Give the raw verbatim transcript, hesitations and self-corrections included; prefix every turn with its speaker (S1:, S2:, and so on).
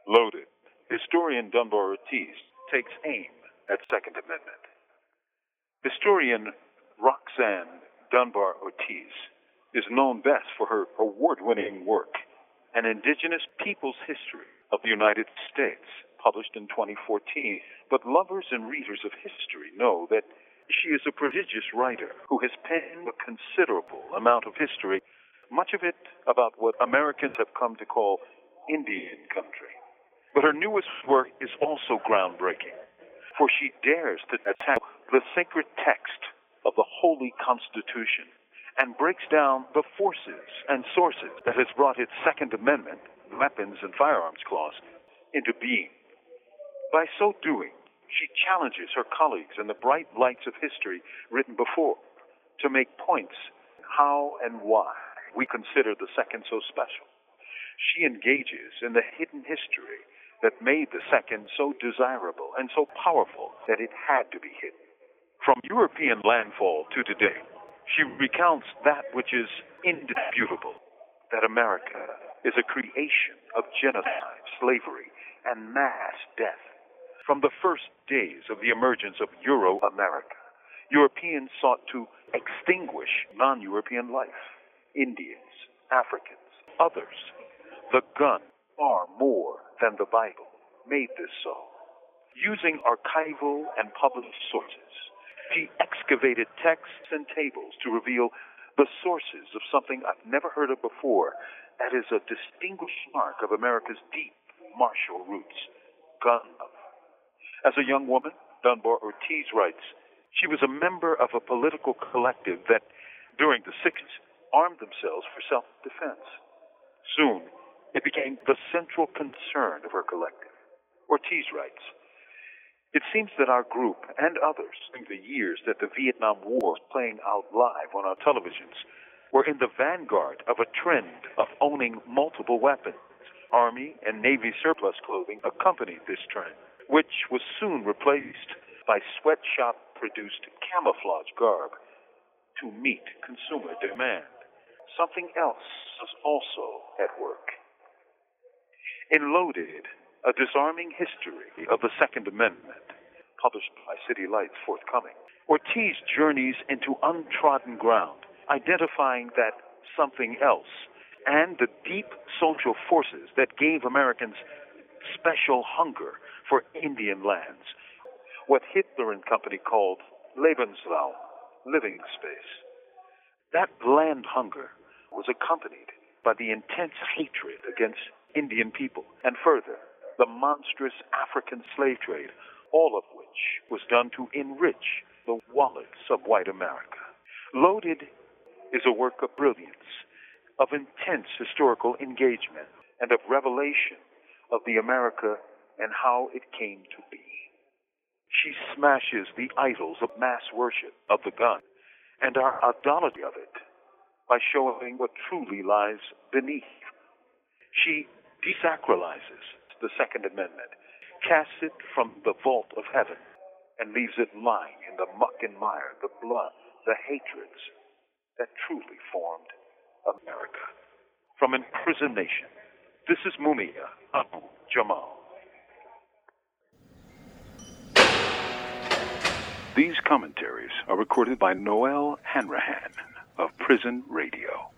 S1: Loaded. Historian Dunbar Ortiz takes aim at Second Amendment. Historian Roxanne Dunbar Ortiz is known best for her award-winning work, An Indigenous People's History of the United States, published in twenty fourteen. But lovers and readers of history know that she is a prodigious writer who has penned a considerable amount of history, much of it about what Americans have come to call Indian country. But her newest work is also groundbreaking, for she dares to attack the sacred text of the Holy Constitution and breaks down the forces and sources that has brought its Second Amendment, weapons and firearms clause, into being. By so doing, she challenges her colleagues in the bright lights of history written before to make points how and why we consider the Second so special. She engages in the hidden history that made the Second so desirable and so powerful that it had to be hidden. From European landfall to today, she recounts that which is indisputable, that America is a creation of genocide, slavery, and mass death. From the first days of the emergence of Euro-America, Europeans sought to extinguish non-European life, Indians, Africans, others. The gun, far more than the Bible, made this so. Using archival and published sources, she excavated texts and tables to reveal the sources of something I've never heard of before that is a distinguished mark of America's deep martial roots, gun love. As a young woman, Dunbar Ortiz writes, she was a member of a political collective that, during the sixties, armed themselves for self-defense. Soon, it became the central concern of her collective. Ortiz writes, it seems that our group and others, in the years that the Vietnam War was playing out live on our televisions, were in the vanguard of a trend of owning multiple weapons. Army and Navy surplus clothing accompanied this trend, which was soon replaced by sweatshop-produced camouflage garb to meet consumer demand. Something else was also at work. In Loaded, A Disarming History of the Second Amendment, published by City Lights forthcoming, Ortiz journeys into untrodden ground, identifying that something else and the deep social forces that gave Americans special hunger for Indian lands, what Hitler and company called Lebensraum, living space. That bland hunger was accompanied by the intense hatred against Indian people, and further, the monstrous African slave trade, all of which was done to enrich the wallets of white America. Loaded is a work of brilliance, of intense historical engagement, and of revelation of the America and how it came to be. She smashes the idols of mass worship of the gun and our idolatry of it by showing what truly lies beneath. She desacralizes the Second Amendment, casts it from the vault of heaven, and leaves it lying in the muck and mire, the blood, the hatreds that truly formed America. From Imprisoned Nation, this is Mumia Abu Jamal. These commentaries are recorded by Noel Hanrahan of Prison Radio.